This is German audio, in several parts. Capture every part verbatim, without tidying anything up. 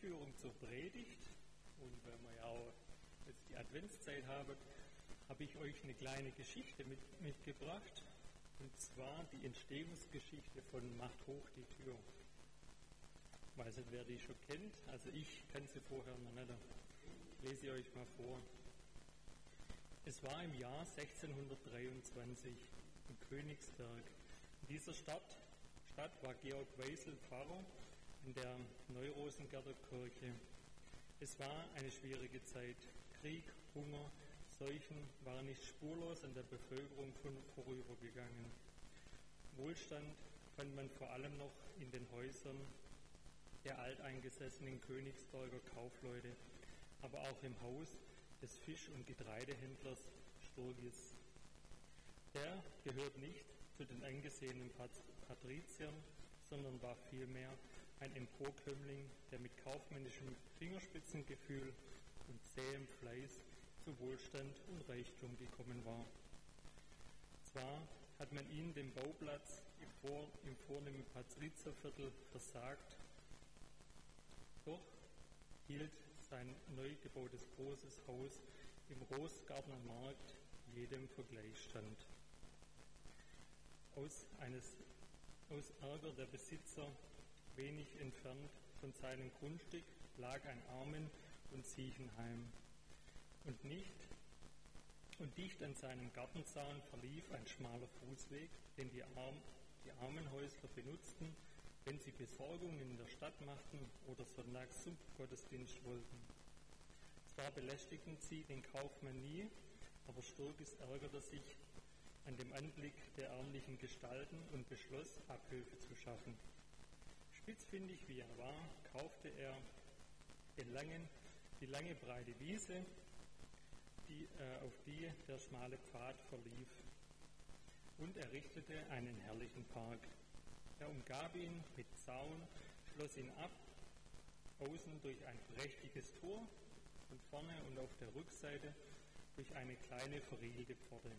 Einführung zur Predigt und weil wir ja auch jetzt die Adventszeit haben, habe ich euch eine kleine Geschichte mit, mitgebracht, und zwar die Entstehungsgeschichte von Macht hoch die Tür. Ich weiß nicht, wer die schon kennt, also ich kenne sie vorher noch nicht. Ich lese sie euch mal vor. Es war im Jahr sechzehnhundertdreiundzwanzig in Königsberg. In dieser Stadt, Stadt war Georg Weisel Pfarrer in der Neurosengärter Kirche. Es war eine schwierige Zeit. Krieg, Hunger, Seuchen waren nicht spurlos an der Bevölkerung vorübergegangen. Wohlstand fand man vor allem noch in den Häusern der alteingesessenen Königsberger Kaufleute, aber auch im Haus des Fisch- und Getreidehändlers Sturgis. Der gehört nicht zu den angesehenen Patriziern, sondern war vielmehr ein Emporkömmling, der mit kaufmännischem Fingerspitzengefühl und zähem Fleiß zu Wohlstand und Reichtum gekommen war. Zwar hat man ihm den Bauplatz im, Vor- im vornehmen Patrizierviertel versagt, doch hielt sein neu gebautes großes Haus im Rosgartner Markt jedem Vergleich stand. Aus, eines, aus Ärger der Besitzer, wenig entfernt von seinem Grundstück, lag ein Armen- und Siechenheim. Und, nicht, und dicht an seinem Gartenzaun verlief ein schmaler Fußweg, den die, Arm, die Armenhäusler benutzten, wenn sie Besorgungen in der Stadt machten oder sonntags zum Gottesdienst wollten. Zwar belästigten sie den Kaufmann nie, aber Sturgis ärgerte sich an dem Anblick der ärmlichen Gestalten und beschloss, Abhilfe zu schaffen. Spitzfindig wie er war, kaufte er den langen, die lange breite Wiese, die, äh, auf die der schmale Pfad verlief, und errichtete einen herrlichen Park. Er umgab ihn mit Zaun, schloss ihn ab, außen durch ein prächtiges Tor und vorne und auf der Rückseite durch eine kleine verriegelte Pforte.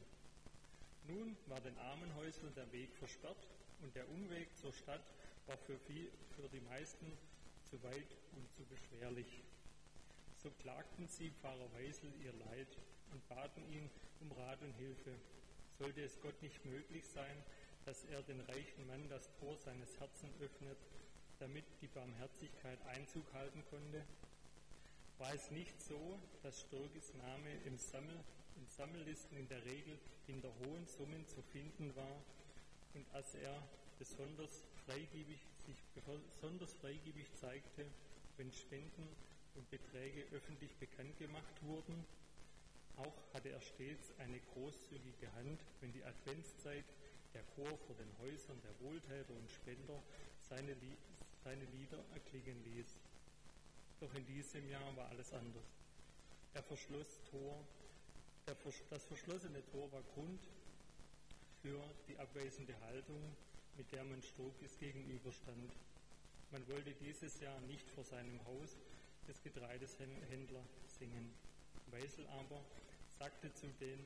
Nun war den Armenhäuslern der Weg versperrt und der Umweg zur Stadt war für, viel, für die meisten zu weit und zu beschwerlich. So klagten sie Pfarrer Weisel ihr Leid und baten ihn um Rat und Hilfe. Sollte es Gott nicht möglich sein, dass er den reichen Mann das Tor seines Herzens öffnet, damit die Barmherzigkeit Einzug halten konnte? War es nicht so, dass Sturgis Name im Sammel, in Sammellisten in der Regel hinter hohen Summen zu finden war und als er besonders freigebig, sich besonders freigebig zeigte, wenn Spenden und Beträge öffentlich bekannt gemacht wurden? Auch hatte er stets eine großzügige Hand, wenn die Adventszeit der Chor vor den Häusern der Wohltäter und Spender seine, Lie- seine Lieder erklingen ließ. Doch in diesem Jahr war alles anders. Er verschloss Tor, der, das verschlossene Tor war Grund für die abweisende Haltung, mit der man Sturgis gegenüberstand. Man wollte dieses Jahr nicht vor seinem Haus des Getreidehändlers singen. Weisel aber sagte zu, den,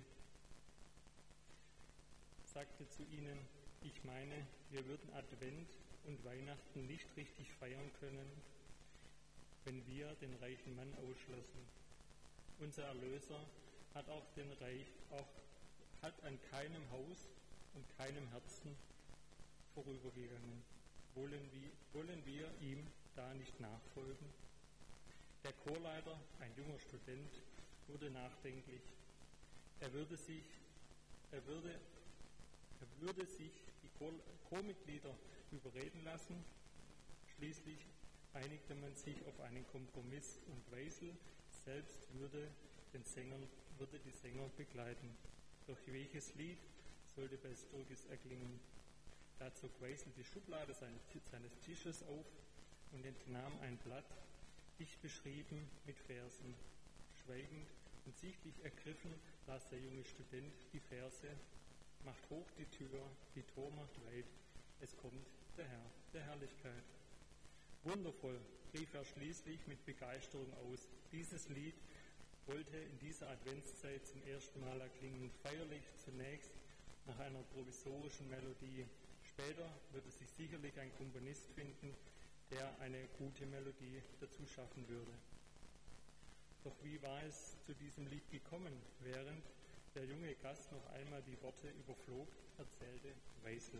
sagte zu ihnen, ich meine, wir würden Advent und Weihnachten nicht richtig feiern können, wenn wir den reichen Mann ausschlossen. Unser Erlöser hat auch den Reich, auch hat an keinem Haus und keinem Herzen vorübergegangen. Wollen wir, wollen wir ihm da nicht nachfolgen? Der Chorleiter, ein junger Student, wurde nachdenklich. Er würde sich, er würde, er würde sich die Chor, Chormitglieder überreden lassen. Schließlich einigte man sich auf einen Kompromiss und Weisel selbst würde, den Sängern, würde die Sänger begleiten. Doch welches Lied sollte bei Sturgis erklingen? Da zog Weisel die Schublade seines, seines Tisches auf und entnahm ein Blatt, dicht beschrieben mit Versen. Schweigend und sichtlich ergriffen las der junge Student die Verse: Macht hoch die Tür, die Tor macht weit, es kommt der Herr der Herrlichkeit. Wundervoll, rief er schließlich mit Begeisterung aus. Dieses Lied wollte in dieser Adventszeit zum ersten Mal erklingen, feierlich zunächst nach einer provisorischen Melodie. Später würde sich sicherlich ein Komponist finden, der eine gute Melodie dazu schaffen würde. Doch wie war es zu diesem Lied gekommen? Während der junge Gast noch einmal die Worte überflog, erzählte Weisel: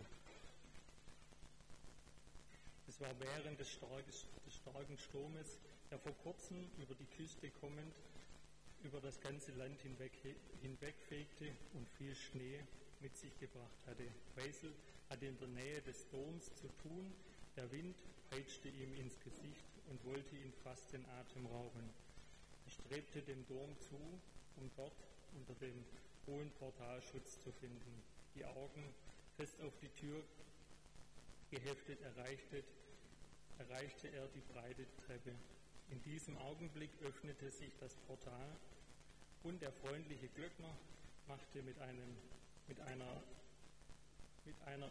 Es war während des, starkes, des starken Sturmes, der vor kurzem über die Küste kommend über das ganze Land hinweg, hinwegfegte und viel Schnee mit sich gebracht hatte. Weisel hatte in der Nähe des Doms zu tun. Der Wind peitschte ihm ins Gesicht und wollte ihn fast den Atem rauben. Er strebte dem Dom zu, um dort unter dem hohen Portal Schutz zu finden. Die Augen fest auf die Tür geheftet erreichte, erreichte er die breite Treppe. In diesem Augenblick öffnete sich das Portal und der freundliche Glöckner machte mit, einem, mit, einer, mit, einer,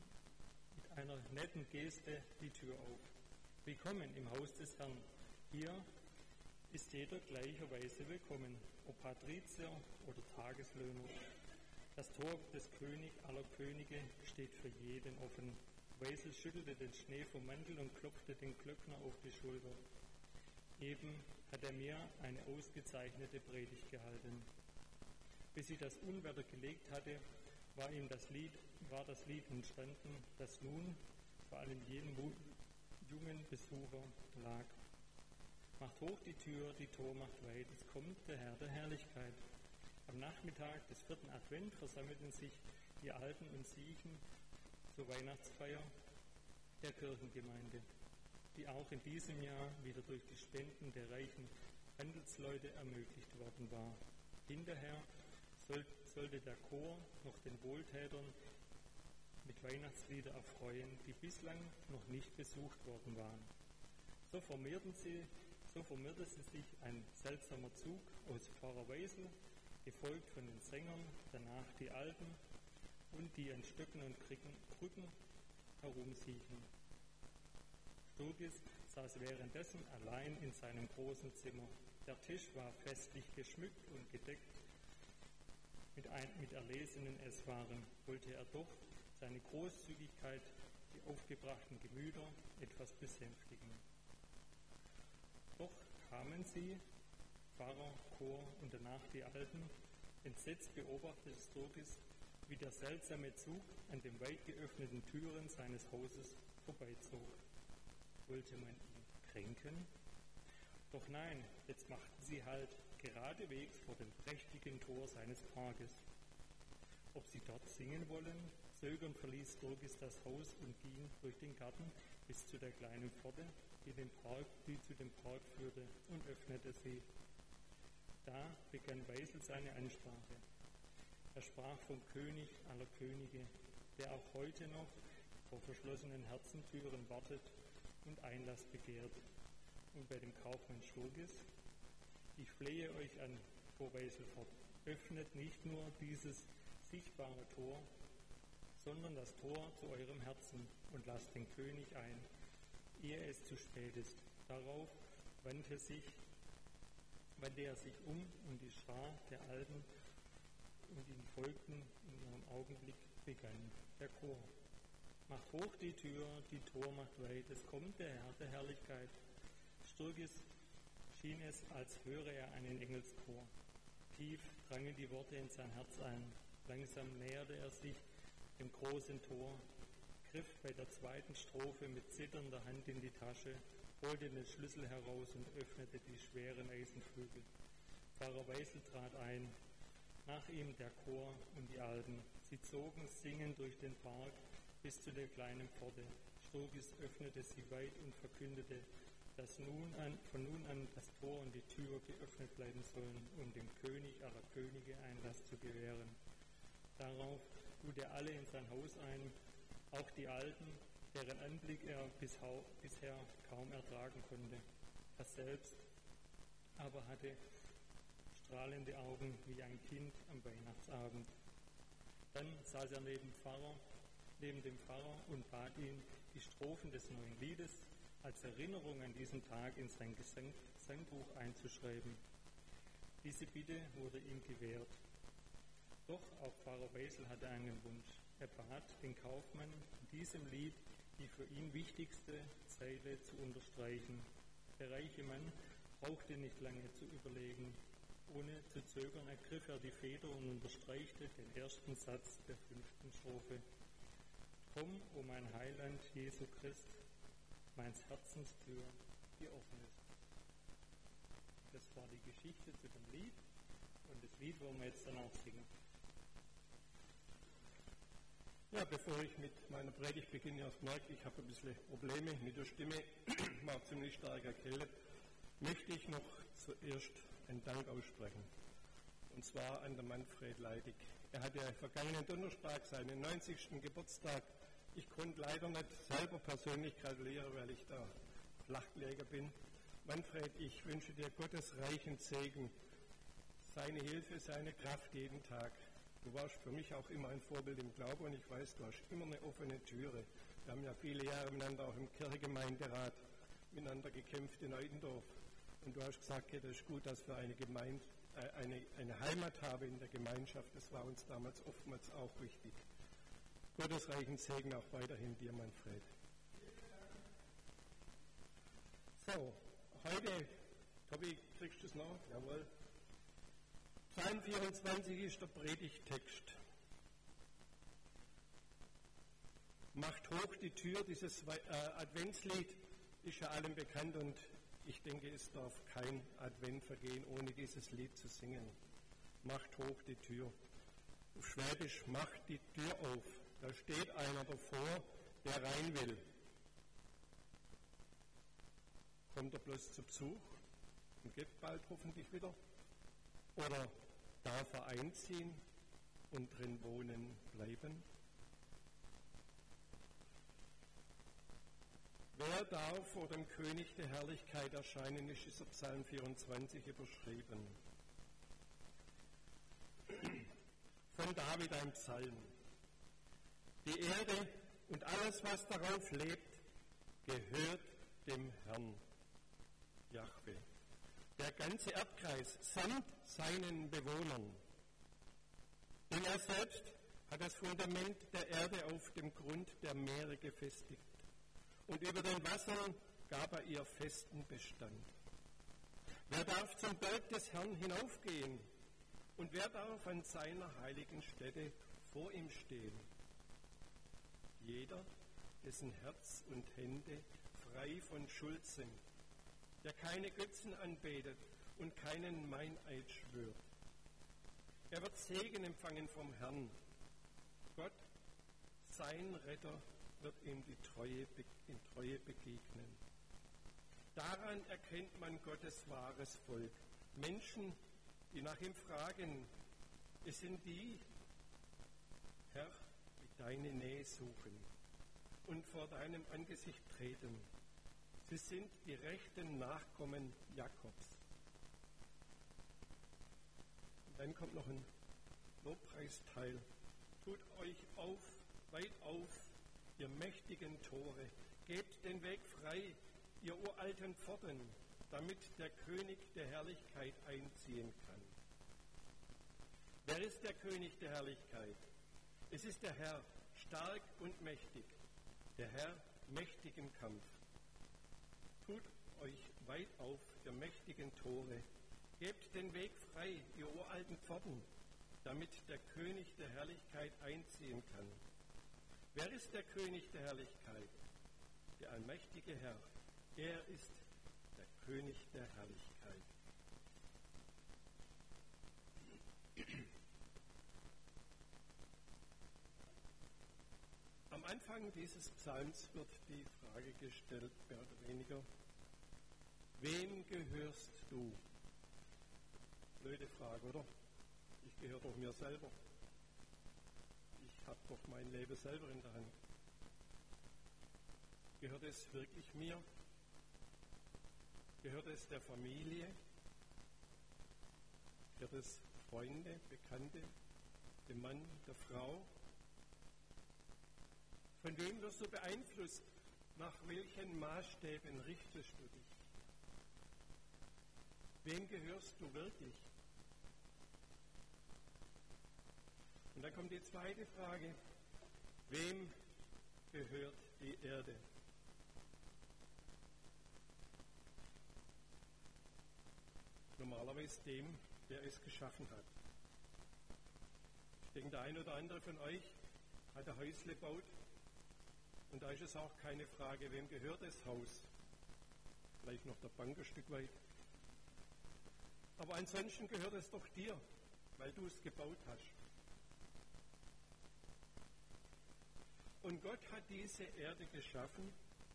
mit einer netten Geste die Tür auf. Willkommen im Haus des Herrn. Hier ist jeder gleicherweise willkommen, ob Patrizier oder Tageslöhner. Das Tor des König aller Könige steht für jeden offen. Weisel schüttelte den Schnee vom Mantel und klopfte den Glöckner auf die Schulter. Eben hat er mir eine ausgezeichnete Predigt gehalten. Bis sie das Unwetter gelegt hatte, war ihm das Lied, war das Lied entstanden, das nun vor allem jedem jungen Besucher lag. Macht hoch die Tür, die Tor macht weit, es kommt der Herr der Herrlichkeit. Am Nachmittag des vierten Advent versammelten sich die Alten und Siechen zur Weihnachtsfeier der Kirchengemeinde, die auch in diesem Jahr wieder durch die Spenden der reichen Handelsleute ermöglicht worden war. Hinterher soll, sollte der Chor noch den Wohltätern mit Weihnachtslieder erfreuen, die bislang noch nicht besucht worden waren. So formierten sie, so formierte sich ein seltsamer Zug aus Pfarrer Weisel, gefolgt von den Sängern, danach die Alten und die an Stöcken und Krücken herumsiechen. Sturgis saß währenddessen allein in seinem großen Zimmer. Der Tisch war festlich geschmückt und gedeckt mit, ein, mit erlesenen Esswaren. Wollte er doch seine Großzügigkeit, die aufgebrachten Gemüter, etwas besänftigen. Doch kamen sie, Pfarrer, Chor und danach die Alten. Entsetzt beobachtete Sturgis, wie der seltsame Zug an den weit geöffneten Türen seines Hauses vorbeizog. Wollte man ihn kränken? Doch nein, jetzt machten sie Halt, geradewegs vor dem prächtigen Tor seines Parkes. Ob sie dort singen wollen? Zögernd verließ Sturgis das Haus und ging durch den Garten bis zu der kleinen Pforte, die, den Park, die zu dem Park führte, und öffnete sie. Da begann Weisel seine Ansprache. Er sprach vom König aller Könige, der auch heute noch vor verschlossenen Herzentüren wartet und Einlass begehrt. Und bei dem Kaufmann Sturgis: Ich flehe euch an, fuhr Weisel fort, öffnet nicht nur dieses sichtbare Tor, sondern das Tor zu eurem Herzen und lasst den König ein, ehe es zu spät ist. Darauf wandte, sich, wandte er sich um und die Schar der Alten und ihm folgten in ihrem Augenblick begann der Chor. Macht hoch die Tür, die Tor macht weit, es kommt der Herr der Herrlichkeit. Sturgis schien es, als höre er einen Engelschor. Tief drangen die Worte in sein Herz ein. Langsam näherte er sich dem großen Tor, griff bei der zweiten Strophe mit zitternder Hand in die Tasche, holte den Schlüssel heraus und öffnete die schweren Eisenflügel. Pfarrer Weisel trat ein, nach ihm der Chor und die Alten. Sie zogen singend durch den Park bis zu der kleinen Pforte. Sturgis öffnete sie weit und verkündete, dass nun an, von nun an das Tor und die Tür geöffnet bleiben sollen, um dem König aller Könige Einlass zu gewähren. Darauf lud er alle in sein Haus ein, auch die Alten, deren Anblick er bisher kaum ertragen konnte. Er selbst aber hatte strahlende Augen wie ein Kind am Weihnachtsabend. Dann saß er neben, Pfarrer, neben dem Pfarrer und bat ihn, die Strophen des neuen Liedes als Erinnerung an diesen Tag in sein Gesang, Gesangbuch einzuschreiben. Diese Bitte wurde ihm gewährt. Doch auch Pfarrer Weisel hatte einen Wunsch. Er bat den Kaufmann, in diesem Lied die für ihn wichtigste Seile zu unterstreichen. Der reiche Mann brauchte nicht lange zu überlegen. Ohne zu zögern ergriff er die Feder und unterstreichte den ersten Satz der fünften Strophe. Komm, o mein Heiland, Jesu Christ, meins Herzens Tür, die offen ist. Das war die Geschichte zu dem Lied und das Lied wollen wir jetzt dann auch singen. Ja, bevor ich mit meiner Predigt beginne, erst merke ich, habe ein bisschen Probleme mit der Stimme, war ziemlich stark erkältet, möchte ich noch zuerst einen Dank aussprechen. Und zwar an den Manfred Leidig. Er hatte ja vergangenen Donnerstag seinen neunzigsten Geburtstag. Ich konnte leider nicht selber persönlich gratulieren, weil ich da Flachleger bin. Manfred, ich wünsche dir Gottes reichen Segen, seine Hilfe, seine Kraft jeden Tag. Du warst für mich auch immer ein Vorbild im Glauben und ich weiß, du hast immer eine offene Türe. Wir haben ja viele Jahre miteinander auch im Kirchengemeinderat miteinander gekämpft in Eudendorf. Und du hast gesagt, ja, das ist gut, dass wir eine, Gemeinde, äh, eine, eine Heimat haben in der Gemeinschaft. Das war uns damals oftmals auch wichtig. Gottes reichen Segen auch weiterhin dir, Manfred. So, heute, Tobi, kriegst du es noch? Jawohl. Psalm vierundzwanzig ist der Predigttext. Macht hoch die Tür, dieses äh, Adventslied ist ja allen bekannt und ich denke, es darf kein Advent vergehen, ohne dieses Lied zu singen. Macht hoch die Tür. Auf Schwäbisch, macht die Tür auf. Da steht einer davor, der rein will. Kommt er bloß zu Besuch und geht bald hoffentlich wieder? Oder darf er einziehen und drin wohnen bleiben? Wer darf vor dem König der Herrlichkeit erscheinen, ist dieser Psalm vierundzwanzig überschrieben. Von David ein Psalm. Die Erde und alles, was darauf lebt, gehört dem Herrn, Jahwe. Der ganze Erdkreis samt seinen Bewohnern. Denn er selbst hat das Fundament der Erde auf dem Grund der Meere gefestigt. Und über den Wassern gab er ihr festen Bestand. Wer darf zum Berg des Herrn hinaufgehen? Und wer darf an seiner heiligen Stätte vor ihm stehen? Jeder, dessen Herz und Hände frei von Schuld sind, der keine Götzen anbetet und keinen Meineid schwört. Er wird Segen empfangen vom Herrn. Gott, sein Retter, wird ihm die Treue, in Treue begegnen. Daran erkennt man Gottes wahres Volk. Menschen, die nach ihm fragen, es sind die, Herr, die deine Nähe suchen und vor deinem Angesicht treten. Sie sind die rechten Nachkommen Jakobs. Und dann kommt noch ein Lobpreisteil. Tut euch auf, weit auf, ihr mächtigen Tore, gebt den Weg frei, ihr uralten Pforten, damit der König der Herrlichkeit einziehen kann. Wer ist der König der Herrlichkeit? Es ist der Herr, stark und mächtig, der Herr mächtig im Kampf. Tut euch weit auf, ihr mächtigen Tore, gebt den Weg frei, ihr uralten Pforten, damit der König der Herrlichkeit einziehen kann. Wer ist der König der Herrlichkeit? Der allmächtige Herr. Er ist der König der Herrlichkeit. Am Anfang dieses Psalms wird die Frage gestellt, mehr oder weniger, wem gehörst du? Blöde Frage, oder? Ich gehöre doch mir selber. Ich habe doch mein Leben selber in der Hand. Gehört es wirklich mir? Gehört es der Familie? Gehört es Freunde, Bekannte, dem Mann, der Frau? Von wem wirst du beeinflusst? Nach welchen Maßstäben richtest du dich? Wem gehörst du wirklich? Und dann kommt die zweite Frage. Wem gehört die Erde? ist dem, der es geschaffen hat. Ich denke, der eine oder andere von euch hat ein Häusle gebaut. Und da ist es auch keine Frage, wem gehört das Haus? Vielleicht noch der Bank ein Stück weit. Aber ansonsten gehört es doch dir, weil du es gebaut hast. Und Gott hat diese Erde geschaffen.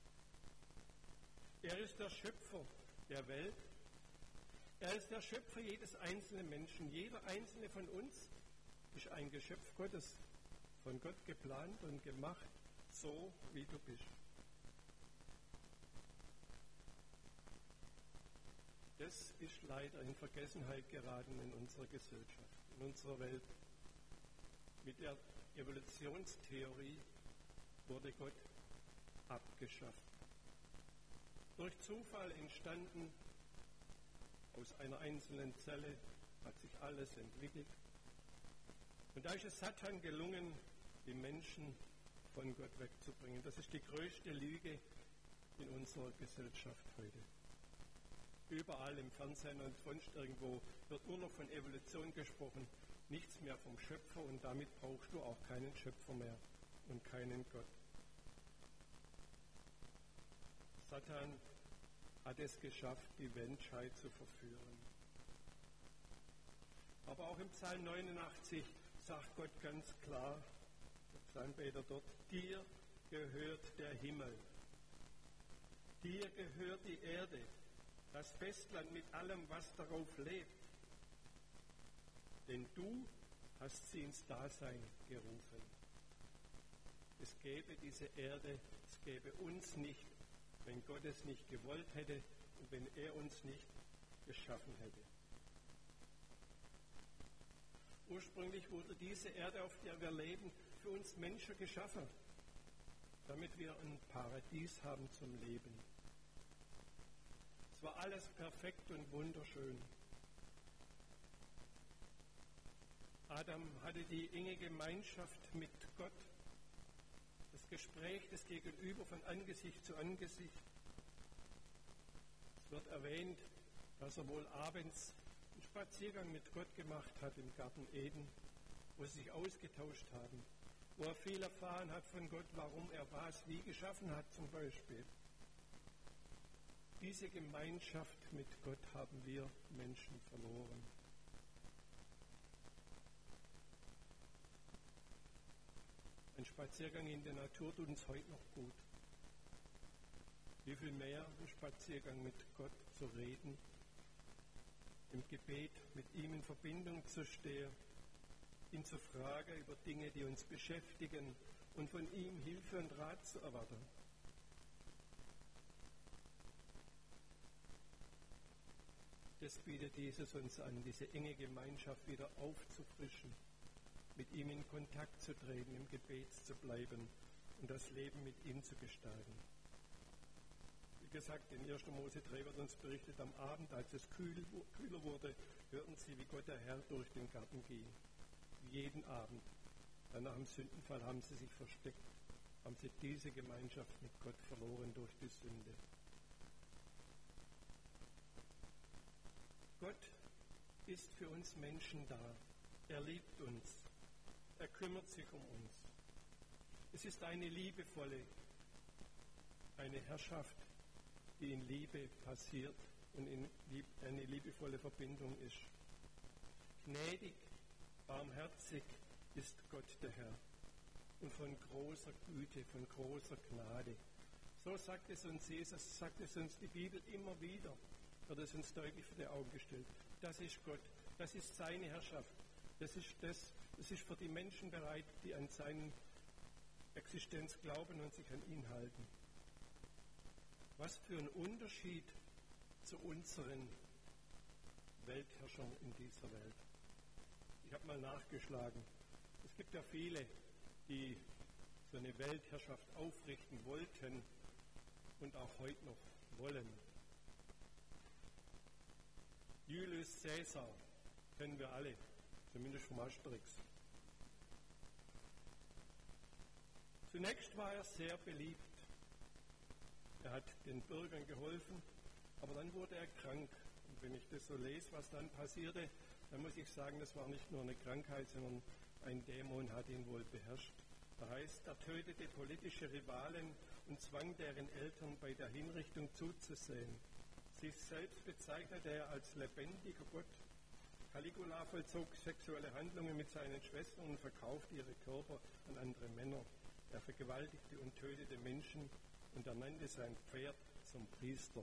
Er ist der Schöpfer der Welt. Er ist der Schöpfer jedes einzelnen Menschen. Jeder einzelne von uns ist ein Geschöpf Gottes, von Gott geplant und gemacht, so wie du bist. Das ist leider in Vergessenheit geraten in unserer Gesellschaft, in unserer Welt. Mit der Evolutionstheorie wurde Gott abgeschafft. Durch Zufall entstanden, aus einer einzelnen Zelle hat sich alles entwickelt. Und da ist es Satan gelungen, die Menschen von Gott wegzubringen. Das ist die größte Lüge in unserer Gesellschaft heute. Überall im Fernsehen und sonst irgendwo wird nur noch von Evolution gesprochen, nichts mehr vom Schöpfer, und damit brauchst du auch keinen Schöpfer mehr und keinen Gott. Satan hat es geschafft, die Menschheit zu verführen. Aber auch im Psalm neunundachtzig sagt Gott ganz klar, der Psalmbeter dort, dir gehört der Himmel, dir gehört die Erde, das Festland mit allem, was darauf lebt. Denn du hast sie ins Dasein gerufen. Es gäbe diese Erde, es gäbe uns nicht, wenn Gott es nicht gewollt hätte und wenn er uns nicht geschaffen hätte. Ursprünglich wurde diese Erde, auf der wir leben, für uns Menschen geschaffen, damit wir ein Paradies haben zum Leben. Es war alles perfekt und wunderschön. Adam hatte die enge Gemeinschaft mit Gott, das Gespräch, das Gegenüber von Angesicht zu Angesicht. Es wird erwähnt, dass er wohl abends einen Spaziergang mit Gott gemacht hat im Garten Eden, wo sie sich ausgetauscht haben, wo er viel erfahren hat von Gott, warum er was wie geschaffen hat zum Beispiel. Diese Gemeinschaft mit Gott haben wir Menschen verloren. Ein Spaziergang in der Natur tut uns heute noch gut. Wie viel mehr ein Spaziergang mit Gott zu reden, im Gebet mit ihm in Verbindung zu stehen, ihn zu fragen über Dinge, die uns beschäftigen und von ihm Hilfe und Rat zu erwarten. Das bietet Jesus uns an, diese enge Gemeinschaft wieder aufzufrischen, mit ihm in Kontakt zu treten, im Gebet zu bleiben und das Leben mit ihm zu gestalten. Wie gesagt, in erster Mose drei wird uns berichtet, am Abend, als es kühl, kühler wurde, hörten sie, wie Gott der Herr durch den Garten ging. Jeden Abend. Dann nach dem Sündenfall haben sie sich versteckt, haben sie diese Gemeinschaft mit Gott verloren durch die Sünde. Gott ist für uns Menschen da. Er liebt uns. Er kümmert sich um uns. Es ist eine liebevolle, eine Herrschaft, die in Liebe passiert und in eine liebevolle Verbindung ist. Gnädig, barmherzig ist Gott der Herr und von großer Güte, von großer Gnade. So sagt es uns Jesus, sagt es uns die Bibel immer wieder, wird es uns deutlich vor die Augen gestellt. Das ist Gott, das ist seine Herrschaft, das ist das, das ist für die Menschen bereit, die an seine Existenz glauben und sich an ihn halten. Was für ein Unterschied zu unseren Weltherrschern in dieser Welt. Ich habe mal nachgeschlagen. Es gibt ja viele, die so eine Weltherrschaft aufrichten wollten und auch heute noch wollen. Julius Caesar kennen wir alle, zumindest vom Asterix. Zunächst war er sehr beliebt. Er hat den Bürgern geholfen, aber dann wurde er krank. Und Und wenn ich das so lese, was dann passierte, dann muss ich sagen, das war nicht nur eine Krankheit, sondern ein Dämon hat ihn wohl beherrscht. Da heißt, er tötete politische Rivalen und zwang deren Eltern bei der Hinrichtung zuzusehen. Sich selbst bezeichnete er als lebendiger Gott. Caligula vollzog sexuelle Handlungen mit seinen Schwestern und verkaufte ihre Körper an andere Männer. Er vergewaltigte und tötete Menschen und ernannte sein Pferd zum Priester.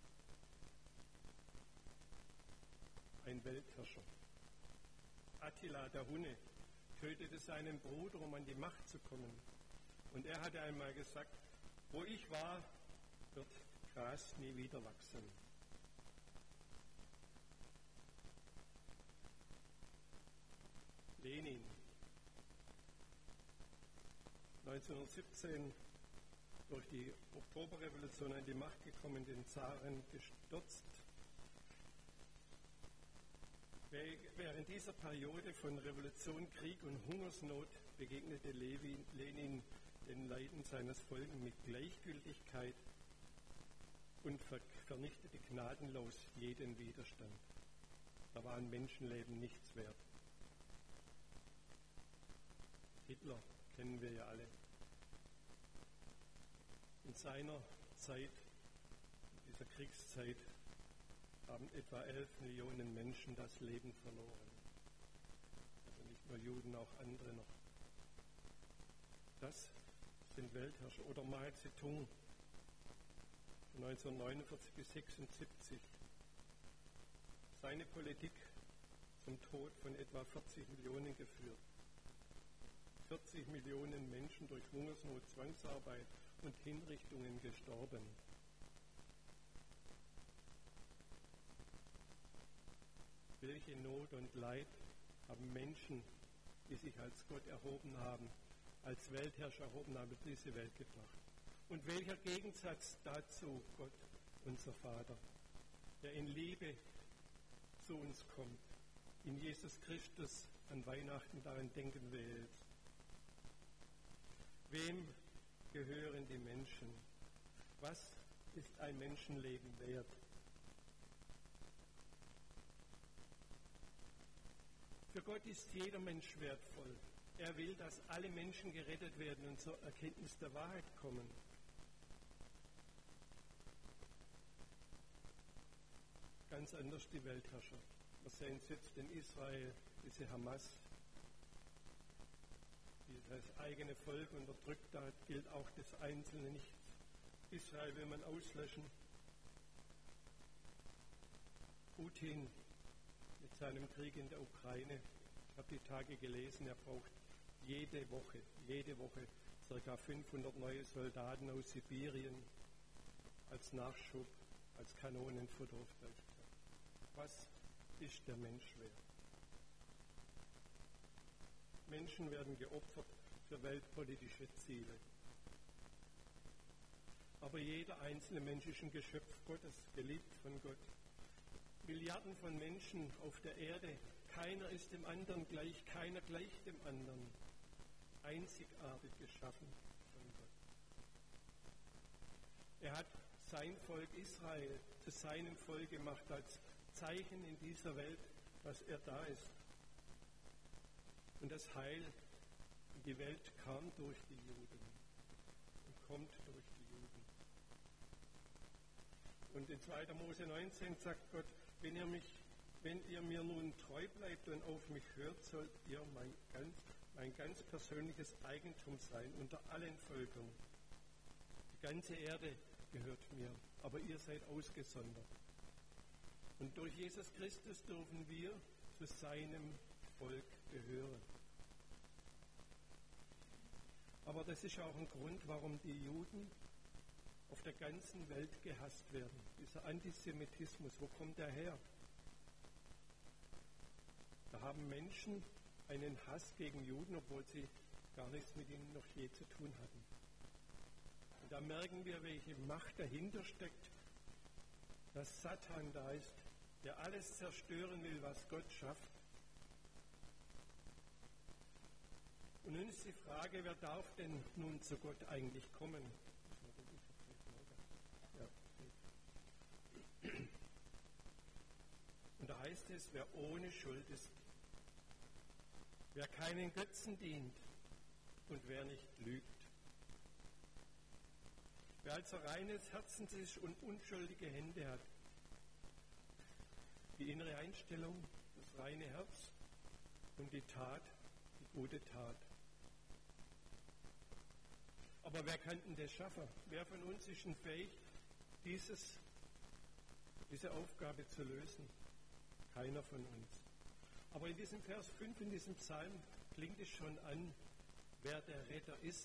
Ein Weltherrscher. Attila der Hunne tötete seinen Bruder, um an die Macht zu kommen. Und er hatte einmal gesagt, wo ich war, wird Gras nie wieder wachsen. Lenin, neunzehnhundertsiebzehn durch die Oktoberrevolution an die Macht gekommen, den Zaren gestürzt. Während dieser Periode von Revolution, Krieg und Hungersnot begegnete Lenin den Leiden seines Volkes mit Gleichgültigkeit und vernichtete gnadenlos jeden Widerstand. Da waren Menschenleben nichts wert. Hitler kennen wir ja alle. In seiner Zeit, in dieser Kriegszeit, haben etwa elf Millionen Menschen das Leben verloren. Also nicht nur Juden, auch andere noch. Das sind Weltherrscher. Oder Mao Zedong von neunzehnhundertneunundvierzig bis sechsundsiebzig. Seine Politik zum Tod von etwa vierzig Millionen geführt. vierzig Millionen Menschen durch Hungersnot, Zwangsarbeit und Hinrichtungen gestorben. Welche Not und Leid haben Menschen, die sich als Gott erhoben haben, als Weltherrscher erhoben haben, in diese Welt gebracht? Und welcher Gegensatz dazu, Gott, unser Vater, der in Liebe zu uns kommt, in Jesus Christus an Weihnachten, daran denken wir jetzt. Wem gehören die Menschen? Was ist ein Menschenleben wert? Für Gott ist jeder Mensch wertvoll. Er will, dass alle Menschen gerettet werden und zur Erkenntnis der Wahrheit kommen. Ganz anders die Weltherrscher. Wir sehen es jetzt in Israel, diese Hamas, die das eigene Volk unterdrückt, da gilt auch das Einzelne nicht. Israel will man auslöschen. Putin mit seinem Krieg in der Ukraine, ich habe die Tage gelesen, er braucht jede Woche, jede Woche ca. fünfhundert neue Soldaten aus Sibirien als Nachschub, als Kanonenfutter auf Deutsch gesagt. Was ist der Mensch wert? Menschen werden geopfert für weltpolitische Ziele. Aber jeder einzelne Mensch ist ein Geschöpf Gottes, geliebt von Gott. Milliarden von Menschen auf der Erde, keiner ist dem anderen gleich, keiner gleicht dem anderen. Einzigartig geschaffen von Gott. Er hat sein Volk Israel zu seinem Volk gemacht, als Zeichen in dieser Welt, dass er da ist. Und das Heil in die Welt kam durch die Juden und kommt durch die Juden. Und in zweiter Mose neunzehn sagt Gott, wenn ihr, mich, wenn ihr mir nun treu bleibt und auf mich hört, sollt ihr mein ganz, mein ganz persönliches Eigentum sein unter allen Völkern. Die ganze Erde gehört mir, aber ihr seid ausgesondert. Und durch Jesus Christus dürfen wir zu seinem Volk gehören. Aber das ist auch ein Grund, warum die Juden auf der ganzen Welt gehasst werden. Dieser Antisemitismus, wo kommt der her? Da haben Menschen einen Hass gegen Juden, obwohl sie gar nichts mit ihnen noch je zu tun hatten. Und da merken wir, welche Macht dahinter steckt, dass Satan da ist, der alles zerstören will, was Gott schafft. Und nun ist die Frage, wer darf denn nun zu Gott eigentlich kommen? Ja. es, wer ohne Schuld ist, wer keinen Götzen dient und wer nicht lügt. Wer also reines Herzens ist und unschuldige Hände hat, die innere Einstellung, das reine Herz und die Tat, die gute Tat. Aber wer kann denn das schaffen? Wer von uns ist denn fähig, dieses, diese Aufgabe zu lösen? Keiner von uns. Aber in diesem Vers fünf, in diesem Psalm, klingt es schon an, wer der Retter ist.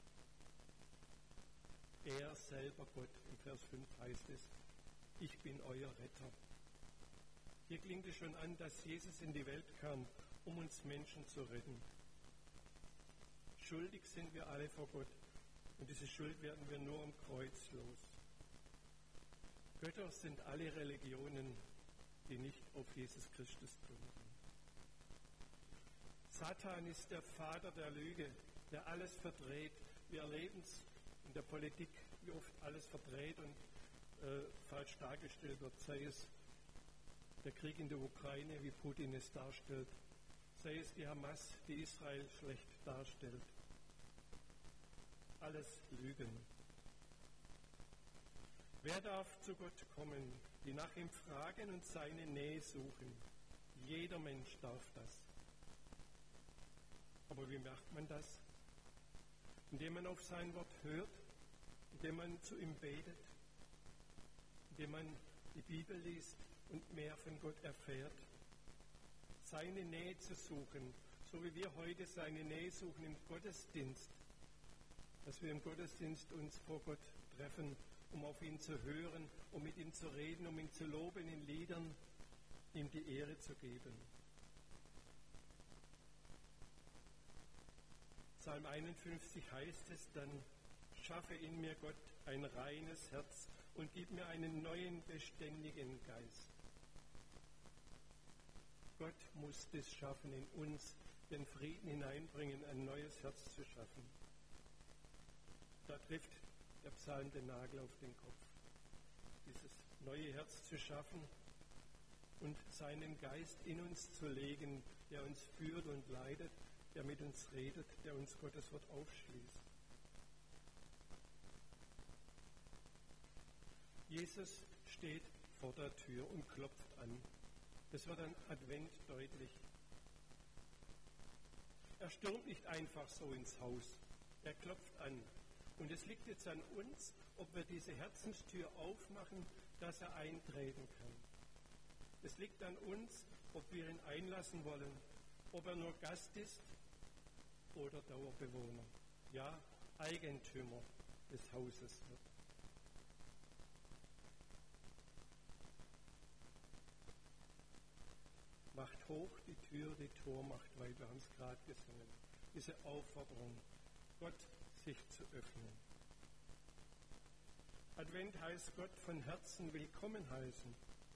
Er selber, Gott, im Vers fünf heißt es, ich bin euer Retter. Hier klingt es schon an, dass Jesus in die Welt kam, um uns Menschen zu retten. Schuldig sind wir alle vor Gott und diese Schuld werden wir nur am Kreuz los. Götter sind alle Religionen, die nicht auf Jesus Christus gründen. Satan ist der Vater der Lüge, der alles verdreht. Wir erleben es in der Politik, wie oft alles verdreht und äh, falsch dargestellt wird, sei es der Krieg in der Ukraine, wie Putin es darstellt, sei es die Hamas, die Israel schlecht darstellt. Alles Lügen. Wer darf zu Gott kommen, die nach ihm fragen und seine Nähe suchen? Jeder Mensch darf das. Aber wie macht man das? Indem man auf sein Wort hört, indem man zu ihm betet, indem man die Bibel liest und mehr von Gott erfährt. Seine Nähe zu suchen, so wie wir heute seine Nähe suchen im Gottesdienst, dass wir im Gottesdienst uns vor Gott treffen, um auf ihn zu hören, um mit ihm zu reden, um ihn zu loben in Liedern, ihm die Ehre zu geben. Psalm einundfünfzig heißt es dann, schaffe in mir, Gott, ein reines Herz und gib mir einen neuen, beständigen Geist. Gott muss das schaffen, in uns den Frieden hineinbringen, ein neues Herz zu schaffen. Da trifft der Psalm den Nagel auf den Kopf. Dieses neue Herz zu schaffen und seinen Geist in uns zu legen, der uns führt und leitet, der mit uns redet, der uns Gottes Wort aufschließt. Jesus steht vor der Tür und klopft an. Das wird an Advent deutlich. Er stürmt nicht einfach so ins Haus. Er klopft an. Und es liegt jetzt an uns, ob wir diese Herzenstür aufmachen, dass er eintreten kann. Es liegt an uns, ob wir ihn einlassen wollen, ob er nur Gast ist oder Dauerbewohner, ja, Eigentümer des Hauses wird. Macht hoch die Tür, die Tor macht weit. Wir haben es gerade gesungen. Diese Aufforderung, Gott sich zu öffnen. Advent heißt Gott von Herzen willkommen heißen.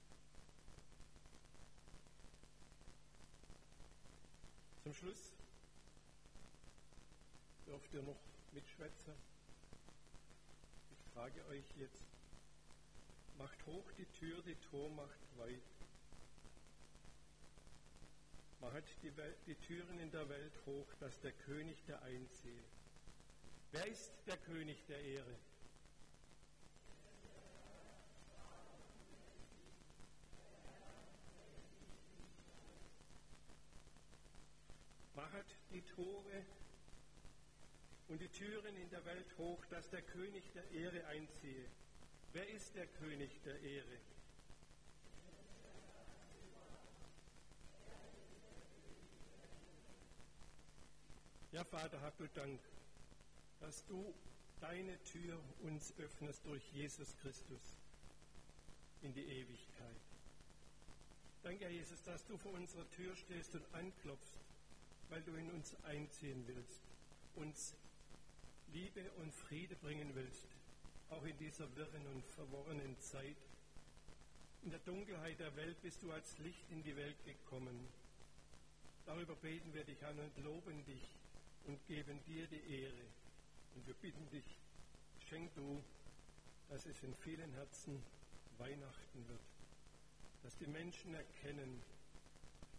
Zum Schluss dürft ihr noch mitschwätzen. Ich frage euch jetzt, macht hoch die Tür, die Tor macht weit. Macht die, Welt, die Türen in der Welt hoch, dass der König der einziehe. Wer ist der König der Ehre? Machet die Tore und die Türen in der Welt hoch, dass der König der Ehre einziehe. Wer ist der König der Ehre? Ja, Vater, hab du Dank, dass du deine Tür uns öffnest durch Jesus Christus in die Ewigkeit. Danke, Herr Jesus, dass du vor unserer Tür stehst und anklopfst, weil du in uns einziehen willst, uns Liebe und Friede bringen willst, auch in dieser wirren und verworrenen Zeit. In der Dunkelheit der Welt bist du als Licht in die Welt gekommen. Darüber beten wir dich an und loben dich und geben dir die Ehre. Und wir bitten dich, schenk du, dass es in vielen Herzen Weihnachten wird, dass die Menschen erkennen,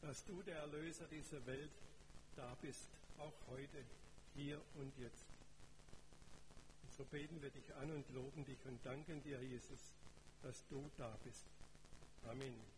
dass du, der Erlöser dieser Welt, da bist, auch heute, hier und jetzt. Und so beten wir dich an und loben dich und danken dir, Jesus, dass du da bist. Amen.